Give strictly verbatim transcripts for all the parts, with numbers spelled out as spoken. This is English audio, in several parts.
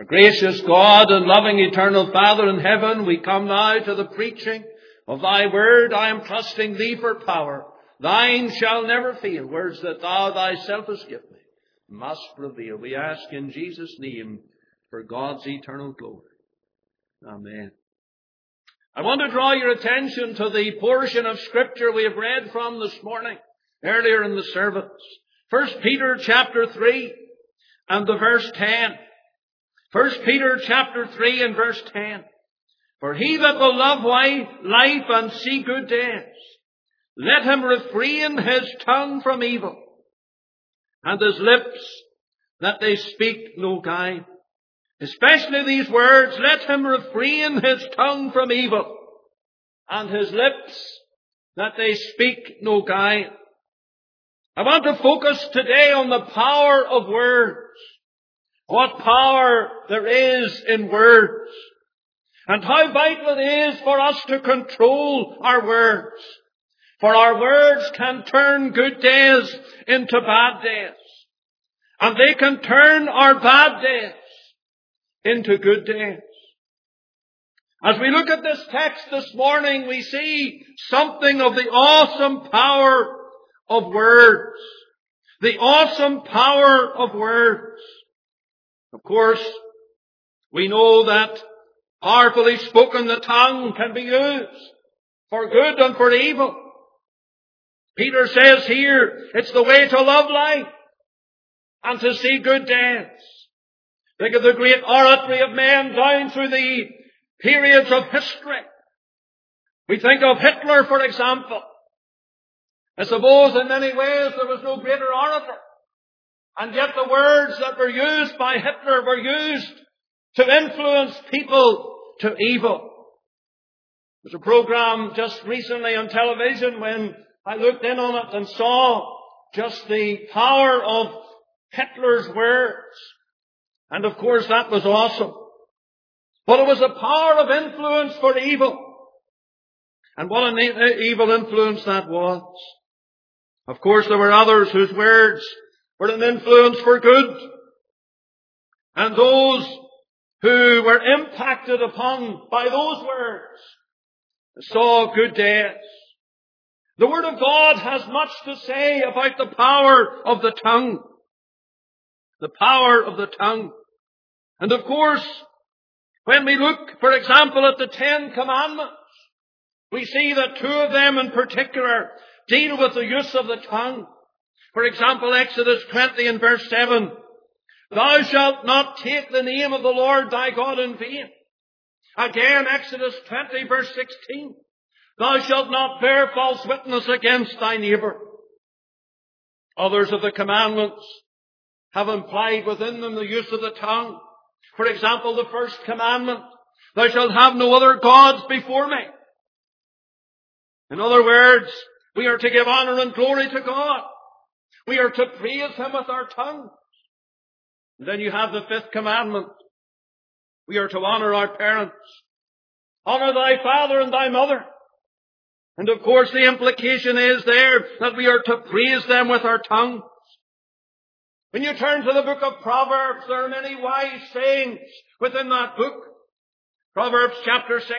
Our gracious God and loving eternal Father in heaven, we come now to the preaching of thy word. I am trusting thee for power. Thine shall never fail. Words that thou thyself hast given me must prevail. We ask in Jesus' name for God's eternal glory. Amen. I want to draw your attention to the portion of Scripture we have read from this morning, earlier in the service. First Peter chapter three and the verse ten. First Peter chapter three and verse ten. For he that will love life and see good days, let him refrain his tongue from evil, and his lips that they speak no guile. Especially these words, let him refrain his tongue from evil, and his lips that they speak no guile. I want to focus today on the power of words. What power there is in words. And how vital it is for us to control our words. For our words can turn good days into bad days. And they can turn our bad days into good days. As we look at this text this morning, we see something of the awesome power of words. The awesome power of words. Of course, we know that powerfully spoken the tongue can be used for good and for evil. Peter says here, it's the way to love life and to see good days. Think of the great oratory of men down through the periods of history. We think of Hitler, for example. I suppose in many ways there was no greater orator. And yet the words that were used by Hitler were used to influence people to evil. There's a program just recently on television when I looked in on it and saw just the power of Hitler's words. And of course that was awesome. But it was a power of influence for evil. And what an evil influence that was. Of course there were others whose words were an influence for good. And those who were impacted upon by those words saw good days. The Word of God has much to say about the power of the tongue. The power of the tongue. And of course, when we look, for example, at the Ten Commandments, we see that two of them in particular deal with the use of the tongue. For example, Exodus twenty and verse seven. Thou shalt not take the name of the Lord thy God in vain. Again, Exodus twenty verse sixteen. Thou shalt not bear false witness against thy neighbour. Others of the commandments have implied within them the use of the tongue. For example, the first commandment, thou shalt have no other gods before me. In other words, we are to give honour and glory to God. We are to praise Him with our tongues. And then you have the fifth commandment. We are to honour our parents. Honour thy father and thy mother. And of course the implication is there that we are to praise them with our tongues. When you turn to the book of Proverbs, there are many wise sayings within that book. Proverbs chapter six.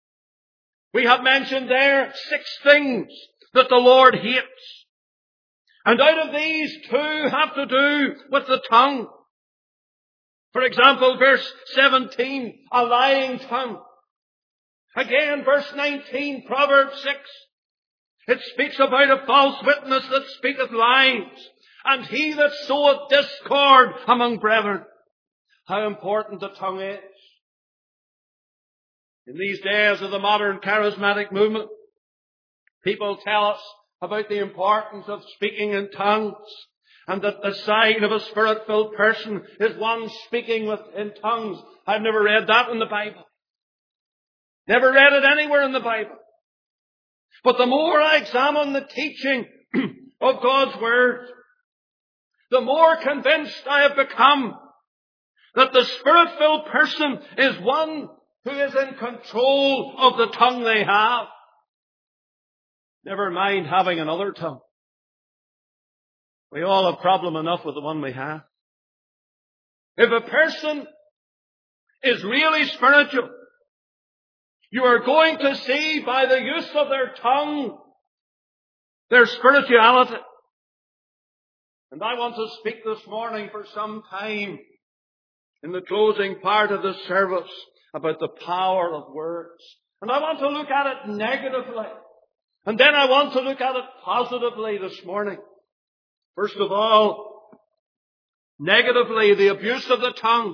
We have mentioned there six things that the Lord hates. And out of these, two have to do with the tongue. For example, verse seventeen, a lying tongue. Again, verse nineteen, Proverbs six. It speaks about a false witness that speaketh lies, and he that soweth discord among brethren. How important the tongue is. In these days of the modern charismatic movement, people tell us about the importance of speaking in tongues, and that the sign of a Spirit-filled person is one speaking with, in tongues. I've never read that in the Bible. Never read it anywhere in the Bible. But the more I examine the teaching of God's Word, the more convinced I have become that the Spirit-filled person is one who is in control of the tongue they have. Never mind having another tongue. We all have problem enough with the one we have. If a person is really spiritual, you are going to see by the use of their tongue their spirituality. And I want to speak this morning for some time in the closing part of the service about the power of words. And I want to look at it negatively. And then I want to look at it positively this morning. First of all, negatively, the abuse of the tongue.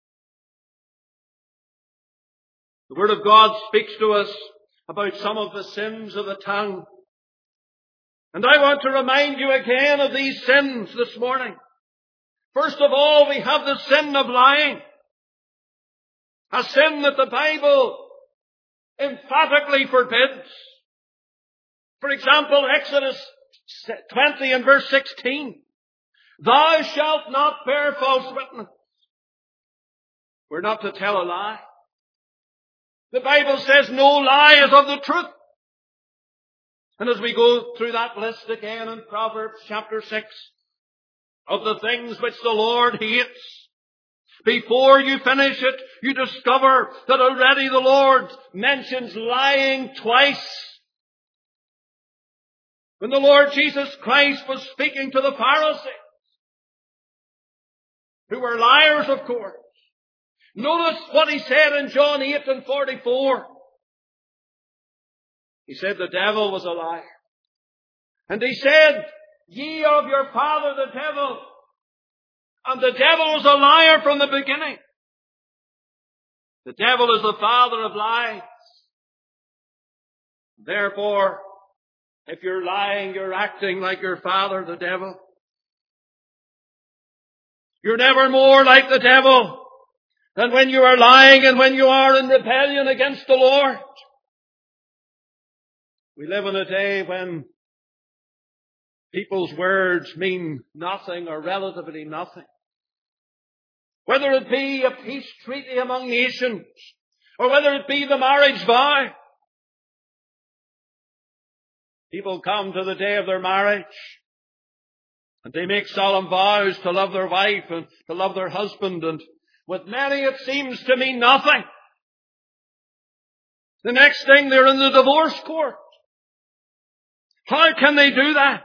The Word of God speaks to us about some of the sins of the tongue. And I want to remind you again of these sins this morning. First of all, we have the sin of lying. A sin that the Bible emphatically forbids. For example, Exodus twenty and verse sixteen. Thou shalt not bear false witness. We're not to tell a lie. The Bible says no lie is of the truth. And as we go through that list again in Proverbs chapter six, of the things which the Lord hates, before you finish it, you discover that already the Lord mentions lying twice. When the Lord Jesus Christ was speaking to the Pharisees, who were liars, of course, notice what he said in John eight and forty-four. He said the devil was a liar. And he said, ye of your father the devil. And the devil was a liar from the beginning. The devil is the father of lies. Therefore, if you're lying, you're acting like your father, the devil. You're never more like the devil than when you are lying and when you are in rebellion against the Lord. We live in a day when people's words mean nothing or relatively nothing. Whether it be a peace treaty among nations or whether it be the marriage vow. People come to the day of their marriage and they make solemn vows to love their wife and to love their husband, and with many it seems to mean nothing. The next thing, they're in the divorce court. How can they do that?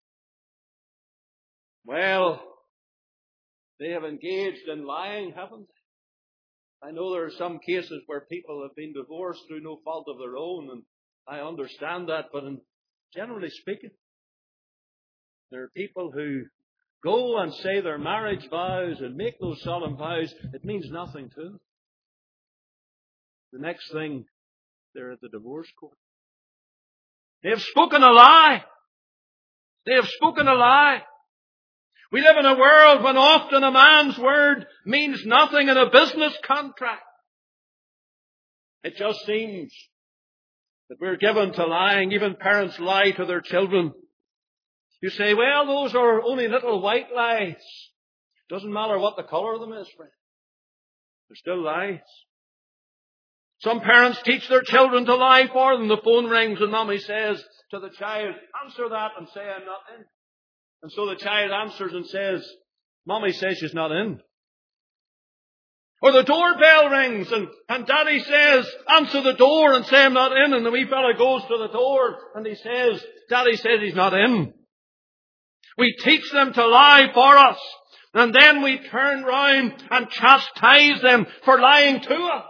Well, they have engaged in lying, haven't they? I know there are some cases where people have been divorced through no fault of their own, and I understand that, but in, generally speaking, there are people who go and say their marriage vows and make those solemn vows. It means nothing to them. The next thing, they're at the divorce court. They have spoken a lie. They have spoken a lie. We live in a world when often a man's word means nothing in a business contract. It just seems that we're given to lying. Even parents lie to their children. You say, well, those are only little white lies. Doesn't matter what the colour of them is, friend. They're still lies. Some parents teach their children to lie for them. The phone rings and mommy says to the child, answer that and say I'm not in. And so the child answers and says, mommy says she's not in. Or the doorbell rings and, and daddy says, answer the door and say I'm not in. And the wee fella goes to the door and he says, daddy says he's not in. We teach them to lie for us. And then we turn round and chastise them for lying to us.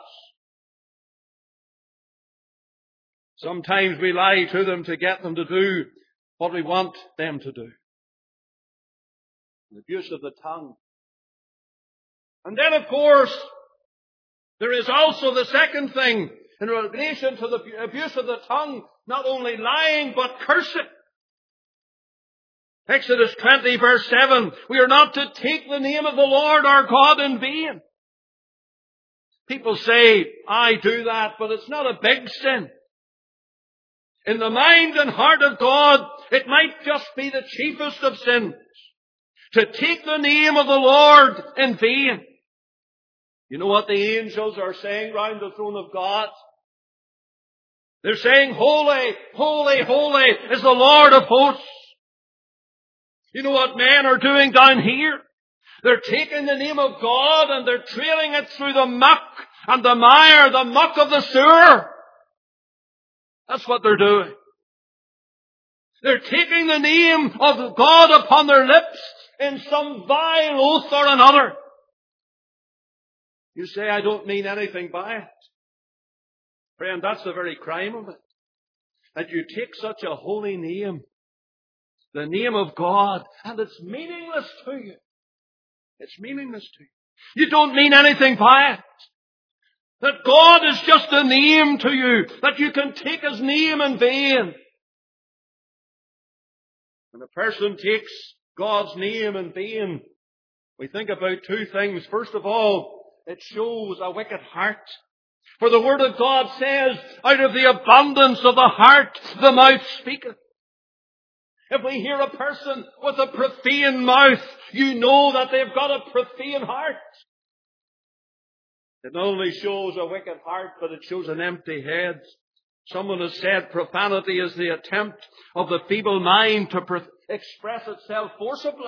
Sometimes we lie to them to get them to do what we want them to do. The abuse of the tongue. And then, of course, there is also the second thing in relation to the abuse of the tongue, not only lying, but cursing. Exodus twenty, verse seven, we are not to take the name of the Lord our God in vain. People say, I do that, but it's not a big sin. In the mind and heart of God, it might just be the chiefest of sins to take the name of the Lord in vain. You know what the angels are saying round the throne of God? They're saying, holy, holy, holy is the Lord of hosts. You know what men are doing down here? They're taking the name of God and they're trailing it through the muck and the mire, the muck of the sewer. That's what they're doing. They're taking the name of God upon their lips in some vile oath or another. You say, I don't mean anything by it. Friend, that's the very crime of it. That you take such a holy name, the name of God, and it's meaningless to you. It's meaningless to you. You don't mean anything by it. That God is just a name to you, that you can take His name in vain. When a person takes God's name in vain, we think about two things. First of all, it shows a wicked heart. For the Word of God says, out of the abundance of the heart, the mouth speaketh. If we hear a person with a profane mouth, you know that they've got a profane heart. It not only shows a wicked heart, but it shows an empty head. Someone has said profanity is the attempt of the feeble mind to pro- express itself forcibly.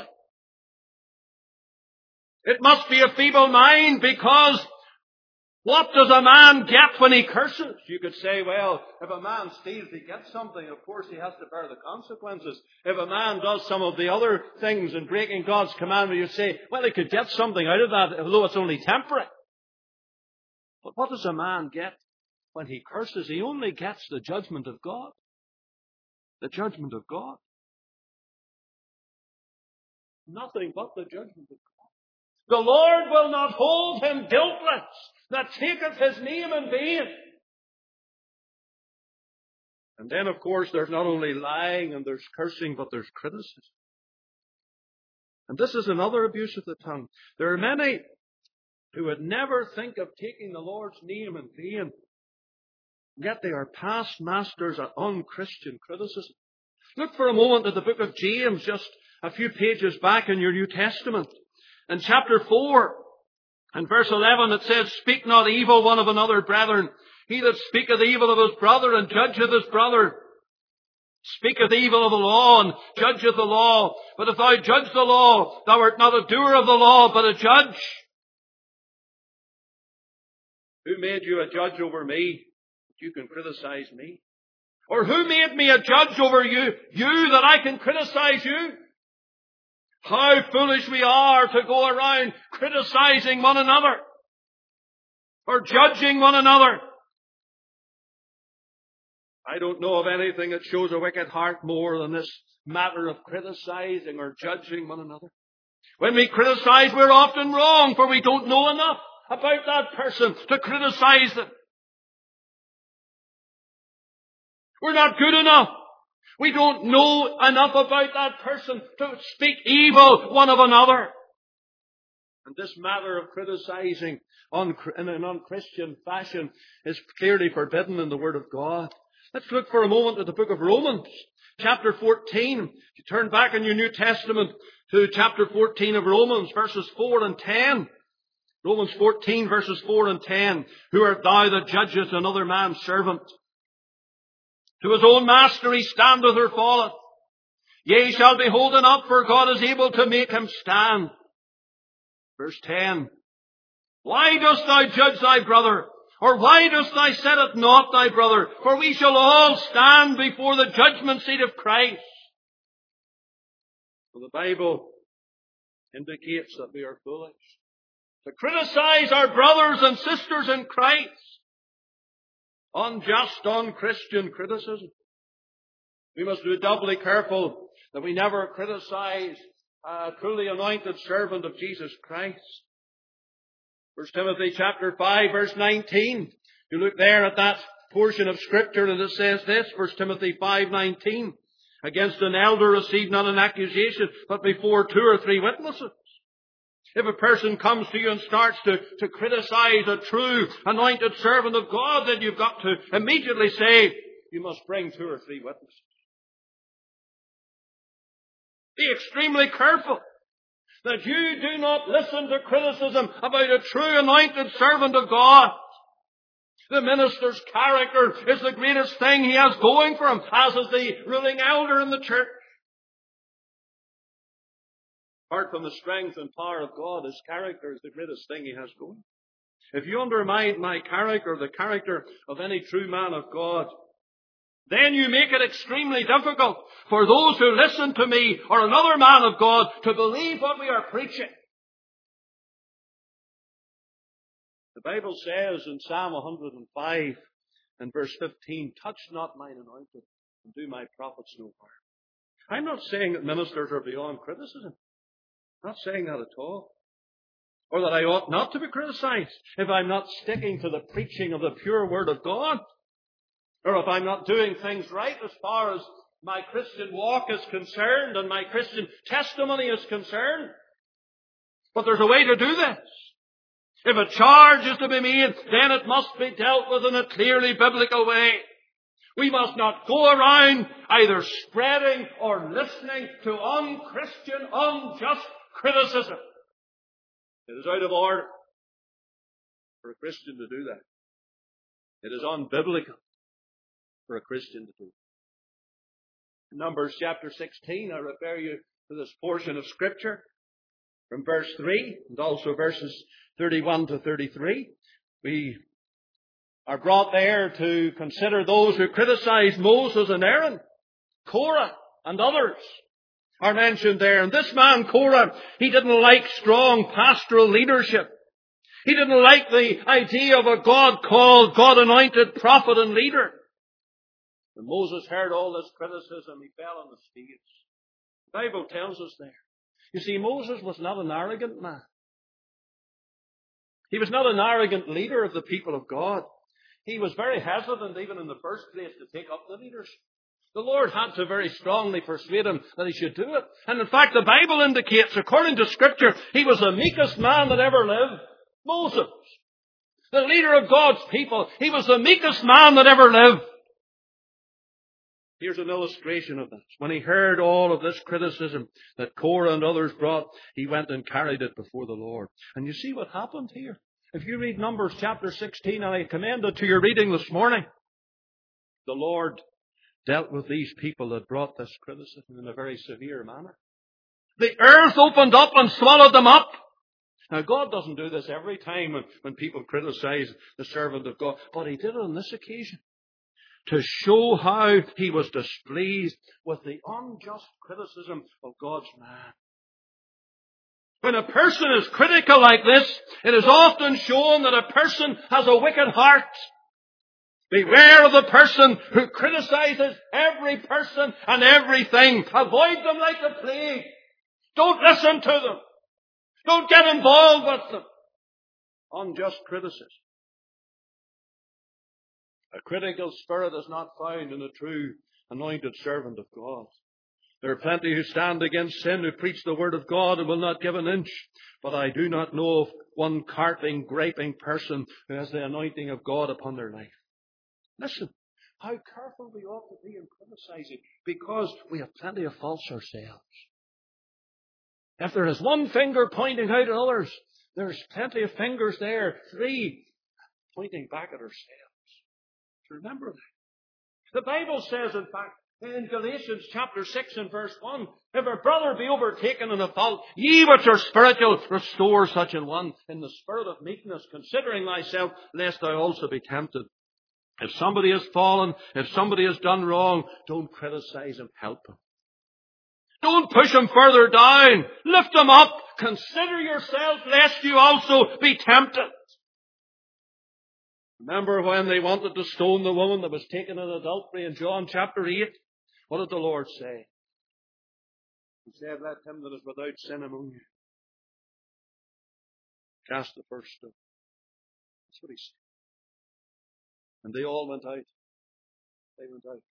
It must be a feeble mind, because what does a man get when he curses? You could say, well, if a man steals, he gets something. Of course, he has to bear the consequences. If a man does some of the other things in breaking God's commandment, you say, well, he could get something out of that, although it's only temporary. But what does a man get when he curses? He only gets the judgment of God. The judgment of God. Nothing but the judgment of God. The Lord will not hold him guiltless that taketh His name in vain. And then, of course, there's not only lying and there's cursing, but there's criticism. And this is another abuse of the tongue. There are many who would never think of taking the Lord's name in vain. Yet they are past masters at unchristian criticism. Look for a moment at the book of James, just a few pages back in your New Testament. In chapter four, in verse eleven, it says, Speak not evil one of another, brethren. He that speaketh evil of his brother and judgeth his brother, speaketh evil of the law and judgeth the law. But if thou judge the law, thou art not a doer of the law, but a judge. Who made you a judge over me? You can criticize me. Or who made me a judge over you? You, that I can criticize you? How foolish we are to go around criticizing one another. Or judging one another. I don't know of anything that shows a wicked heart more than this matter of criticizing or judging one another. When we criticize, we're often wrong, for we don't know enough about that person to criticize them. We're not good enough. We don't know enough about that person to speak evil one of another. And this matter of criticizing in an unchristian fashion is clearly forbidden in the Word of God. Let's look for a moment at the book of Romans, chapter fourteen. If you turn back in your New Testament to chapter fourteen of Romans, verses four and ten. Romans fourteen, verses four and ten. Who art thou that judgest another man's servant? To his own master he standeth or falleth. Yea, shall be holden up, for God is able to make him stand. Verse ten. Why dost thou judge thy brother? Or why dost thou set at naught thy brother? For we shall all stand before the judgment seat of Christ. So the Bible indicates that we are foolish to criticize our brothers and sisters in Christ. Unjust, unchristian criticism. We must be doubly careful that we never criticize a truly anointed servant of Jesus Christ. First Timothy chapter five, verse nineteen. You look there at that portion of Scripture and it says this, First Timothy five nineteen. Against an elder receive not an accusation, but before two or three witnesses. If a person comes to you and starts to, to criticize a true anointed servant of God, then you've got to immediately say, you must bring two or three witnesses. Be extremely careful that you do not listen to criticism about a true anointed servant of God. The minister's character is the greatest thing he has going for him, as is the ruling elder in the church. Apart from the strength and power of God, His character is the greatest thing He has going. If you undermine my character, the character of any true man of God, then you make it extremely difficult for those who listen to me or another man of God to believe what we are preaching. The Bible says in Psalm one hundred five and verse fifteen, touch not mine anointed and do my prophets no harm. I'm not saying that ministers are beyond criticism. I'm not saying that at all. Or that I ought not to be criticized if I'm not sticking to the preaching of the pure Word of God. Or if I'm not doing things right as far as my Christian walk is concerned and my Christian testimony is concerned. But there's a way to do this. If a charge is to be made, then it must be dealt with in a clearly biblical way. We must not go around either spreading or listening to unchristian, unjust criticism. It is out of order for a Christian to do that. It is unbiblical for a Christian to do. In Numbers chapter sixteen, I refer you to this portion of Scripture from verse three and also verses thirty-one to thirty-three. We are brought there to consider those who criticize Moses and Aaron. Korah and others are mentioned there. And this man, Korah, he didn't like strong pastoral leadership. He didn't like the idea of a God-called, God-anointed prophet and leader. When Moses heard all this criticism, he fell on his face. The Bible tells us there. You see, Moses was not an arrogant man. He was not an arrogant leader of the people of God. He was very hesitant, even in the first place, to take up the leadership. The Lord had to very strongly persuade him that he should do it. And in fact, the Bible indicates, according to Scripture, he was the meekest man that ever lived. Moses, the leader of God's people, he was the meekest man that ever lived. Here's an illustration of this. When he heard all of this criticism that Korah and others brought, he went and carried it before the Lord. And you see what happened here. If you read Numbers chapter sixteen, and I commend it to your reading this morning, the Lord dealt with these people that brought this criticism in a very severe manner. The earth opened up and swallowed them up. Now, God doesn't do this every time when, when people criticize the servant of God, but He did it on this occasion to show how He was displeased with the unjust criticism of God's man. When a person is critical like this, it is often shown that a person has a wicked heart. Beware of the person who criticizes every person and everything. Avoid them like the plague. Don't listen to them. Don't get involved with them. Unjust criticism. A critical spirit is not found in a true anointed servant of God. There are plenty who stand against sin, who preach the word of God and will not give an inch. But I do not know of one carping, griping person who has the anointing of God upon their life. Listen, how careful we ought to be in criticizing, because we have plenty of faults ourselves. If there is one finger pointing out at others, there's plenty of fingers there, three, pointing back at ourselves. Remember that. The Bible says, in fact, in Galatians chapter six and verse one, if a brother be overtaken in a fault, ye which are spiritual, restore such an one in the spirit of meekness, considering thyself, lest thou also be tempted. If somebody has fallen, if somebody has done wrong, don't criticize him, help him. Don't push him further down. Lift him up. Consider yourself, lest you also be tempted. Remember when they wanted to stone the woman that was taken in adultery in John chapter eight? What did the Lord say? He said, let him that is without sin among you cast the first stone. That's what He said. And they all went out. They went out.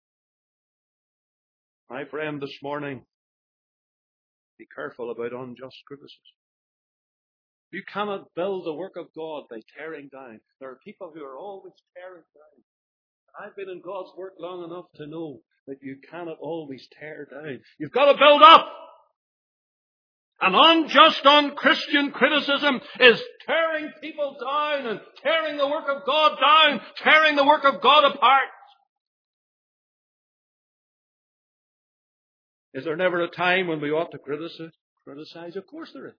My friend, this morning, be careful about unjust criticism. You cannot build the work of God by tearing down. There are people who are always tearing down. I've been in God's work long enough to know that you cannot always tear down. You've got to build up. An unjust, unchristian criticism is tearing people down and tearing the work of God down, tearing the work of God apart. Is there never a time when we ought to criticize? Criticize? Of course there is.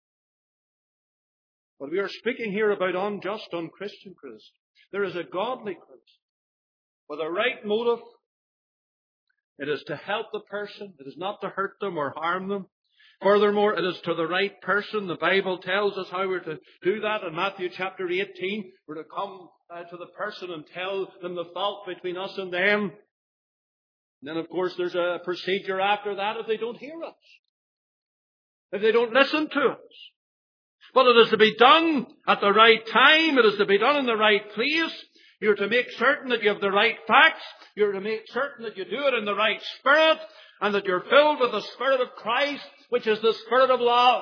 But we are speaking here about unjust, unchristian criticism. There is a godly criticism with a right motive. It is to help the person. It is not to hurt them or harm them. Furthermore, it is to the right person. The Bible tells us how we're to do that in Matthew chapter eighteen. We're to come uh, to the person and tell them the fault between us and them. And then, of course, there's a procedure after that if they don't hear us, if they don't listen to us. But it is to be done at the right time. It is to be done in the right place. You're to make certain that you have the right facts. You're to make certain that you do it in the right spirit, and that you're filled with the Spirit of Christ, which is the Spirit of love.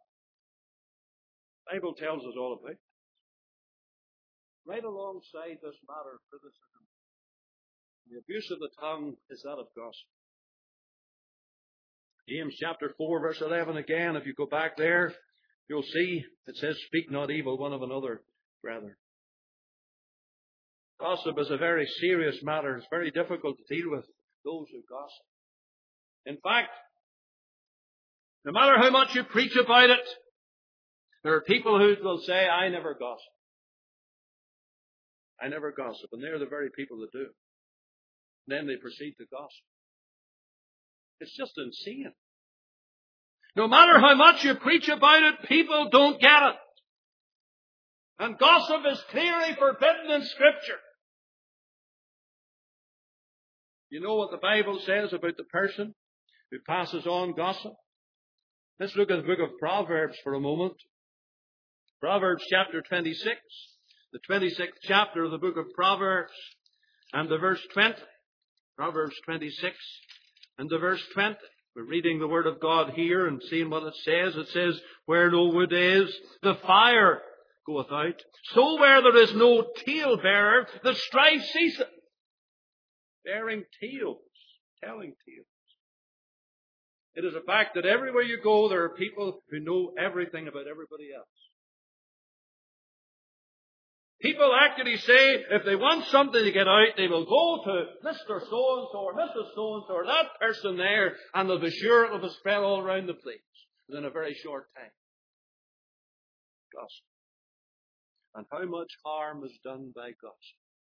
The Bible tells us all about it. Right alongside this matter of criticism, the abuse of the tongue is that of gossip. James chapter four, verse eleven again, if you go back there, you'll see it says, "Speak not evil one of another, brethren." Gossip is a very serious matter. It's very difficult to deal with those who gossip. In fact, no matter how much you preach about it, there are people who will say, "I never gossip. I never gossip." And they're the very people that do. And then they proceed to gossip. It's just insane. No matter how much you preach about it, people don't get it. And gossip is clearly forbidden in Scripture. You know what the Bible says about the person who passes on gossip? Let's look at the book of Proverbs for a moment. Proverbs chapter twenty-six, the twenty-sixth chapter of the book of Proverbs, and the verse twenty. Proverbs twenty-six and the verse twenty. We're reading the Word of God here and seeing what it says. It says, "Where no wood is, the fire goeth out. So where there is no talebearer, the strife ceaseth." Bearing tales, telling tales. It is a fact that everywhere you go, there are people who know everything about everybody else. People actually say, if they want something to get out, they will go to Mister So-and-so or Missus So-and-so or that person there, and they'll be sure it will be spread all around the place within a very short time. Gossip. And how much harm is done by gossip?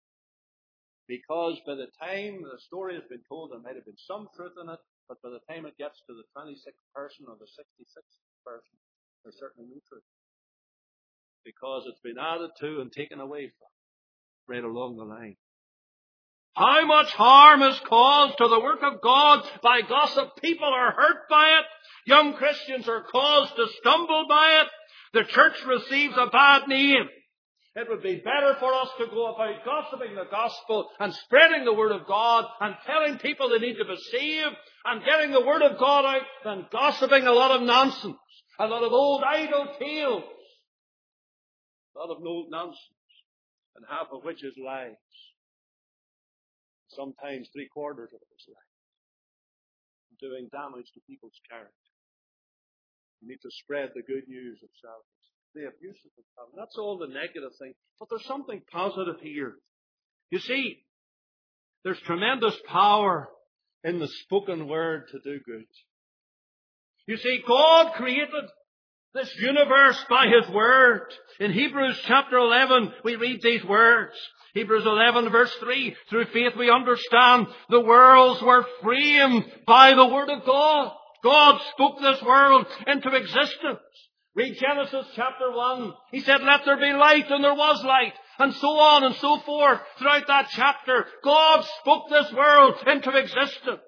Because by the time the story has been told, there might have been some truth in it, but by the time it gets to the twenty-sixth person or the sixty-sixth person, there's certainly no truth. Because it's been added to and taken away from right along the line. How much harm is caused to the work of God by gossip? People are hurt by it. Young Christians are caused to stumble by it. The church receives a bad name. It would be better for us to go about gossiping the gospel and spreading the Word of God and telling people they need to be saved and getting the Word of God out than gossiping a lot of nonsense, a lot of old idle tales, a lot of old nonsense, and half of which is lies. Sometimes three quarters of it is lies, doing damage to people's character. You need to spread the good news of salvation. The abuse of the tongue. That's all the negative thing. But there's something positive here. You see, there's tremendous power in the spoken word to do good. You see, God created this universe by His Word. In Hebrews chapter eleven, we read these words. Hebrews eleven verse three. Through faith we understand the worlds were framed by the Word of God. God spoke this world into existence. Read Genesis chapter one. He said, "Let there be light," and there was light. And so on and so forth. Throughout that chapter, God spoke this world into existence.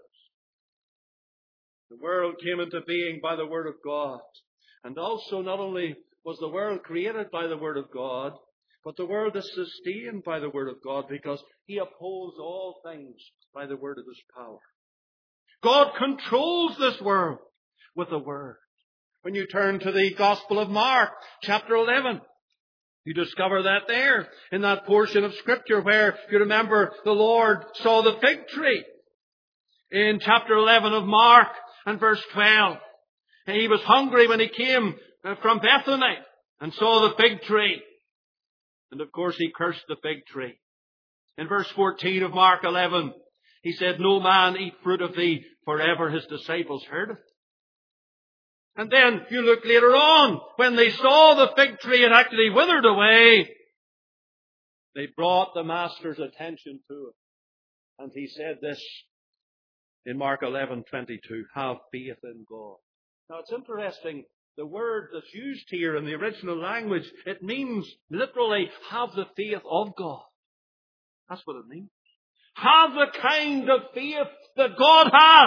The world came into being by the Word of God. And also, not only was the world created by the Word of God, but the world is sustained by the Word of God, because He upholds all things by the word of His power. God controls this world with the Word. When you turn to the Gospel of Mark, chapter eleven, you discover that there, in that portion of Scripture where, you remember, the Lord saw the fig tree. In chapter eleven of Mark and verse twelve. And He was hungry when He came from Bethany and saw the fig tree. And of course He cursed the fig tree. In verse fourteen of Mark eleven, He said, "No man eat fruit of thee," for ever His disciples heard it. And then you look later on, when they saw the fig tree had actually withered away, they brought the master's attention to it. And he said this in Mark eleven twenty-two, have faith in God. Now it's interesting, the word that's used here in the original language, it means literally, have the faith of God. That's what it means. Have the kind of faith that God has.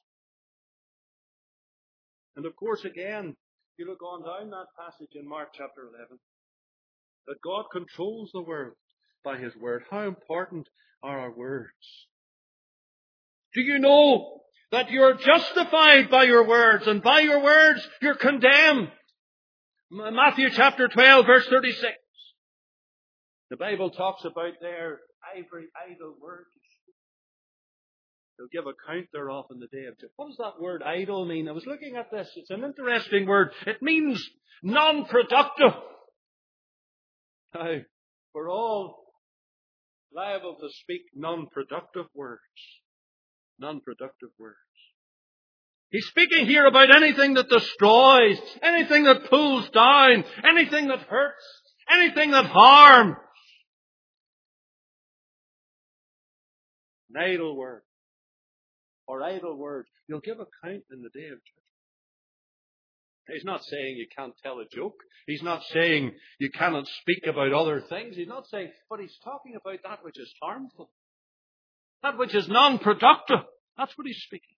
And of course, again, you look on down that passage in Mark chapter eleven, that God controls the world by His word. How important are our words? Do you know that you're justified by your words, and by your words you're condemned? Matthew chapter twelve, verse thirty-six. The Bible talks about their every idle word. They'll give account thereof in the day of judgment. What does that word idle mean? I was looking at this. It's an interesting word. It means non-productive. Now, we're all liable to speak non-productive words. Non-productive words. He's speaking here about anything that destroys, anything that pulls down, anything that hurts, anything that harms. An idle word. Or idle words. You'll give account in the day of judgment. He's not saying you can't tell a joke. He's not saying you cannot speak about other things. He's not saying, but he's talking about that which is harmful. That which is non-productive. That's what he's speaking.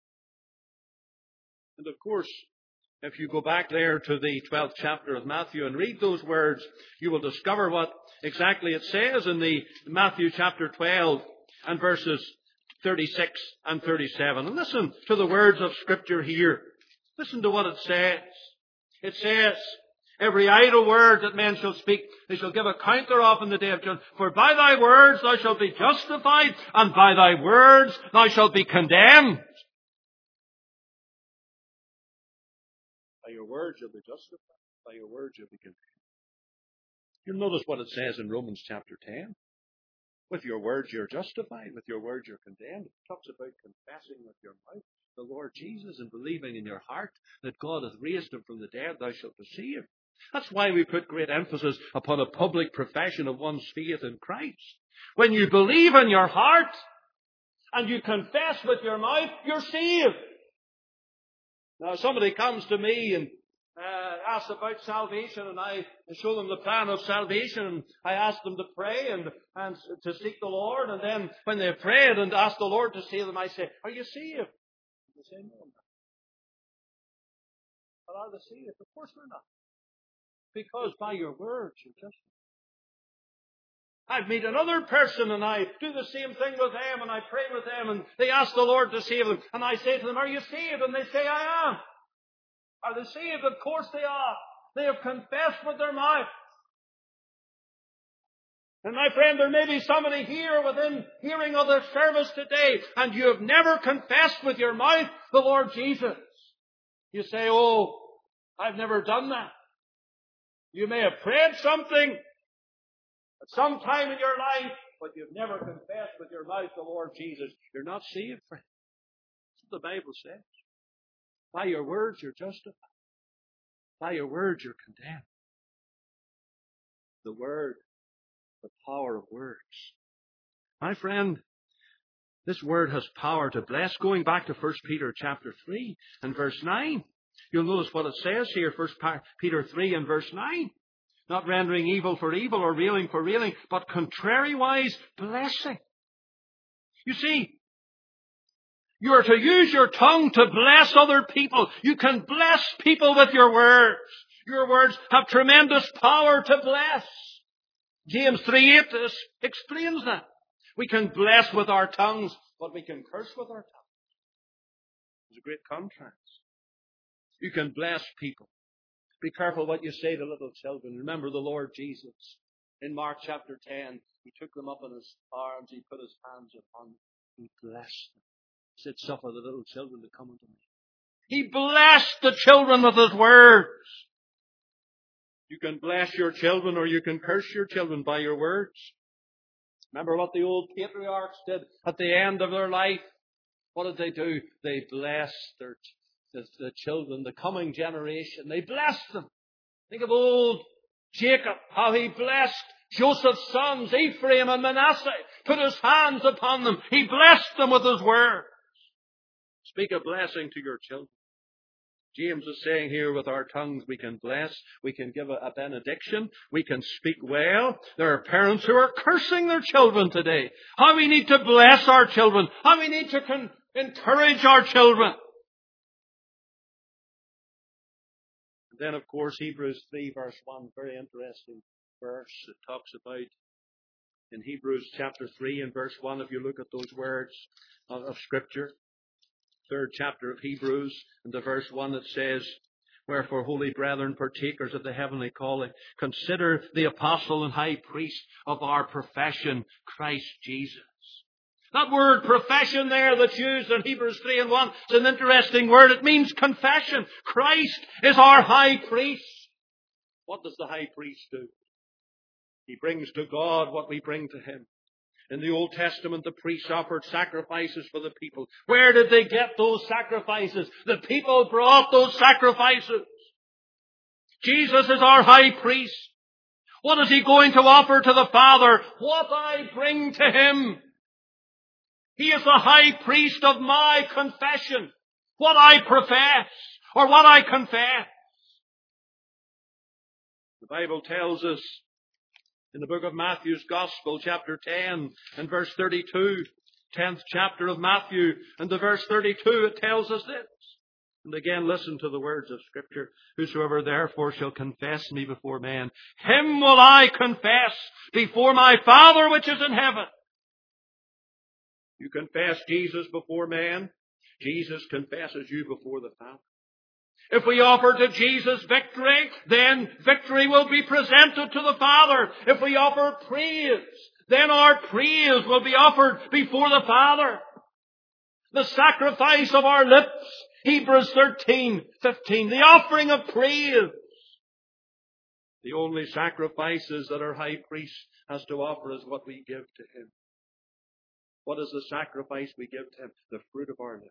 And of course, if you go back there to the twelfth chapter of Matthew and read those words, you will discover what exactly it says in the Matthew chapter twelve and verses thirty-six and thirty-seven. And listen to the words of Scripture here. Listen to what it says. It says, every idle word that men shall speak, they shall give account thereof in the day of judgment. For by thy words thou shalt be justified, and by thy words thou shalt be condemned. By your words you'll be justified. By your words you'll be condemned. You'll notice what it says in Romans chapter ten. With your words you're justified. With your words you're condemned. It talks about confessing with your mouth the Lord Jesus and believing in your heart that God hath raised him from the dead, thou shalt be saved. That's why we put great emphasis upon a public profession of one's faith in Christ. When you believe in your heart and you confess with your mouth, you're saved. Now, somebody comes to me and uh, asks about salvation, and I show them the plan of salvation, and I ask them to pray and, and to seek the Lord, and then when they've prayed and asked the Lord to save them, I say, are you saved? They say, no, I'm not. But are they saved? Of course they're not. Because by your words you're justified. I've met another person and I do the same thing with them and I pray with them and they ask the Lord to save them. And I say to them, are you saved? And they say, I am. Are they saved? Of course they are. They have confessed with their mouth. And my friend, there may be somebody here within hearing of the service today and you have never confessed with your mouth the Lord Jesus. You say, oh, I've never done that. You may have prayed something at some time in your life, but you've never confessed with your mouth the Lord Jesus. You're not saved, friend. That's what the Bible says. By your words you're justified. By your words you're condemned. The word, the power of words. My friend, this word has power to bless. Going back to First Peter chapter three and verse nine. You'll notice what it says here, First Peter three and verse nine. Not rendering evil for evil or railing for railing, but contrariwise blessing. You see, you are to use your tongue to bless other people. You can bless people with your words. Your words have tremendous power to bless. James three eight explains that. We can bless with our tongues, but we can curse with our tongues. There's a great contrast. You can bless people. Be careful what you say to little children. Remember the Lord Jesus. In Mark chapter ten, he took them up in his arms. He put his hands upon them. He blessed them. He said, suffer the little children to come unto me. He blessed the children with his words. You can bless your children or you can curse your children by your words. Remember what the old patriarchs did at the end of their life? What did they do? They blessed their the, the children, the coming generation. They blessed them. Think of old Jacob, how he blessed Joseph's sons, Ephraim and Manasseh, put his hands upon them. He blessed them with his words. Speak a blessing to your children. James is saying here, with our tongues we can bless, we can give a, a benediction, we can speak well. There are parents who are cursing their children today. How we need to bless our children. How we need to con- encourage our children. And then, of course, Hebrews three verse one, very interesting verse. It talks about, in Hebrews chapter three and verse one, if you look at those words of, of Scripture, third chapter of Hebrews, and the verse one that says, "Wherefore, holy brethren, partakers of the heavenly calling, consider the apostle and high priest of our profession, Christ Jesus." That word profession there that's used in Hebrews three and one is an interesting word. It means confession. Christ is our high priest. What does the high priest do? He brings to God what we bring to Him. In the Old Testament, the priests offered sacrifices for the people. Where did they get those sacrifices? The people brought those sacrifices. Jesus is our high priest. What is He going to offer to the Father? What I bring to Him. He is the high priest of my confession. What I profess, or what I confess. The Bible tells us in the book of Matthew's Gospel, chapter ten and verse thirty-two, tenth chapter of Matthew and the verse thirty-two, it tells us this. And again, listen to the words of Scripture. "Whosoever therefore shall confess me before men, him will I confess before my Father which is in heaven." You confess Jesus before man, Jesus confesses you before the Father. If we offer to Jesus victory, then victory will be presented to the Father. If we offer praise, then our praise will be offered before the Father. The sacrifice of our lips, Hebrews thirteen fifteen, the offering of praise. The only sacrifices that our high priest has to offer is what we give to Him. What is the sacrifice we give to Him? The fruit of our lips.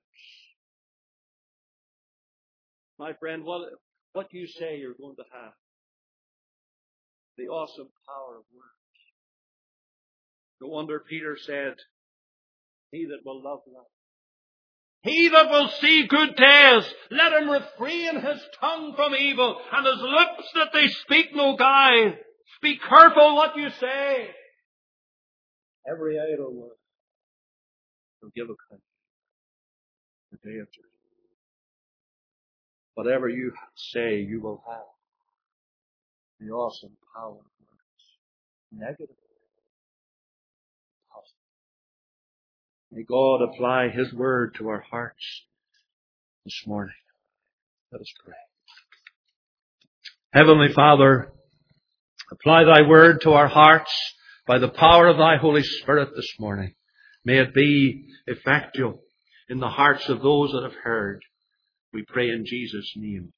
My friend, what, what you say you're going to have. The awesome power of words. No wonder Peter said, "He that will love life, he that will see good days, let him refrain his tongue from evil, and his lips that they speak no guile. Be careful what you say. Every idle word will give account the day of judgment." Whatever you say, you will have the awesome power of words. Negative, positive. May God apply His word to our hearts this morning. Let us pray. Heavenly Father, apply Thy word to our hearts by the power of Thy Holy Spirit this morning. May it be effectual in the hearts of those that have heard. We pray in Jesus' name.